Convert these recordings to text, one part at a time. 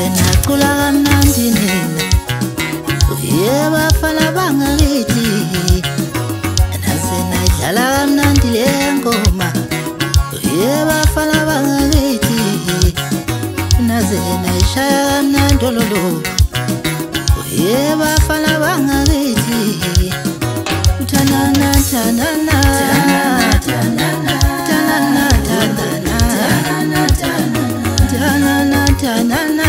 nacula kamnandi nina bafana bangakithi naze nayidlala kamnandi le ngoma bafana bangakithi naze nayishaya kamnandi ololo bafana bangakithi tanana tanana tanana tanana tanana tanana tanana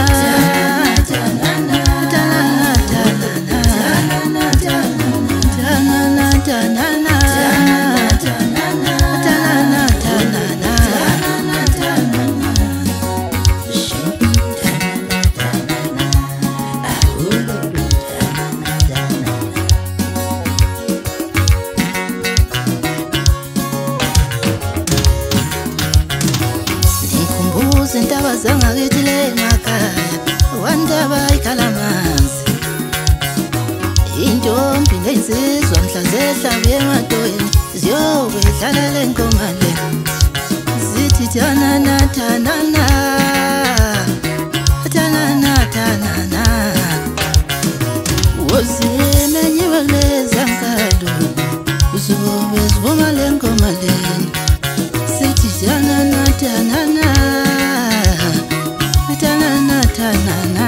Zintaba zangakithi le makhaya wandaba ikhalamanzi intombi nensizwa mhla zehlabe emadweni ziyokudlala le ngoma le zithi tanana tanana tanana tanana wozimenyiwe kuleza nkalo uzobe zivuma le ngoma le zithi tanana tanana tanana tanana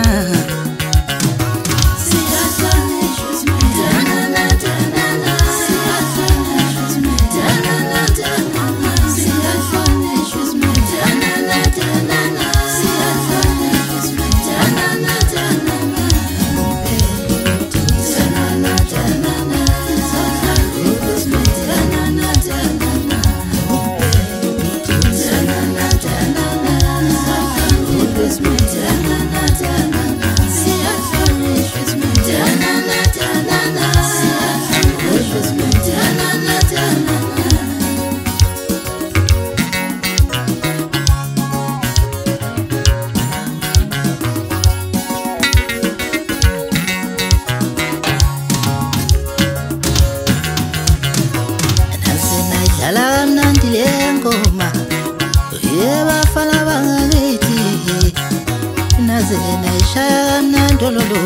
kamnandi le ngoma bafana bangakithi naze nayishaya kamnandi ololo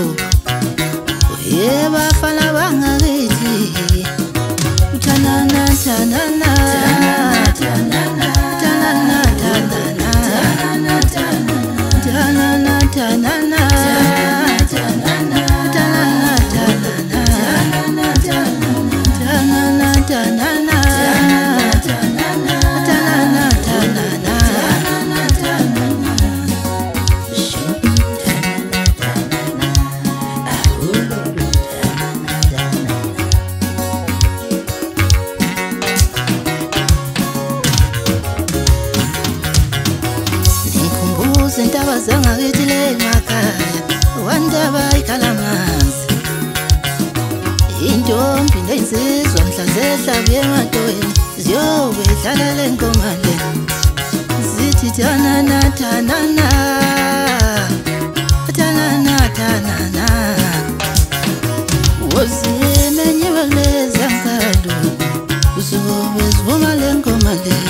bafana bangakithi tanana tanana tanana tanana tanana tanana tanana Zintaba zangakithi le makhaya wandaba ikhalamanzi intombi nensizwa mhla zehlabe emadweni ziyokudlala le ngoma le zithi tanana tanana tanana tanana wozimenyiwe kuleza nkalo uzobe zivuma le ngoma le